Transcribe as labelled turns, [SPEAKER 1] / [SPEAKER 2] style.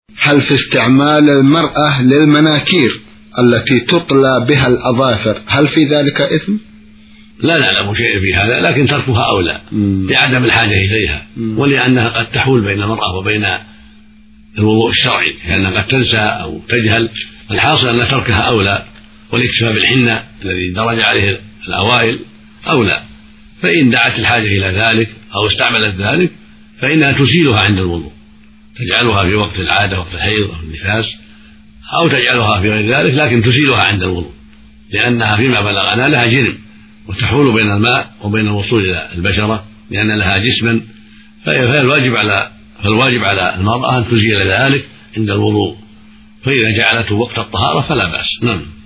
[SPEAKER 1] هل في استعمال المرأة للمناكير التي تطلى بها الأظافر هل في ذلك إثم؟
[SPEAKER 2] لا نعلم شيء في هذا، لكن تركها أولى لعدم الحاجة إليها، ولأنها قد تحول بين المرأة وبين الوضوء الشرعي، لأنها قد تنسى أو تجهل. الحاصل أن تركها أولى، والاكتفاء بالحنة الذي درج عليه الأوائل أولى. فإن دعت الحاجة إلى ذلك أو استعملت ذلك فإنها تزيلها عند الوضوء، تجعلها في وقت العادة، وقت الحيض أو النفاس، أو تجعلها في غير ذلك، لكن تزيلها عند الوضوء، لأنها فيما بلغنا لها جرم وتحول بين الماء وبين الوصول إلى البشرة، لأن لها جسما. فالواجب على المرأة أن تزيل ذلك عند الوضوء، فإذا جعلته وقت الطهارة فلا بأس. نعم.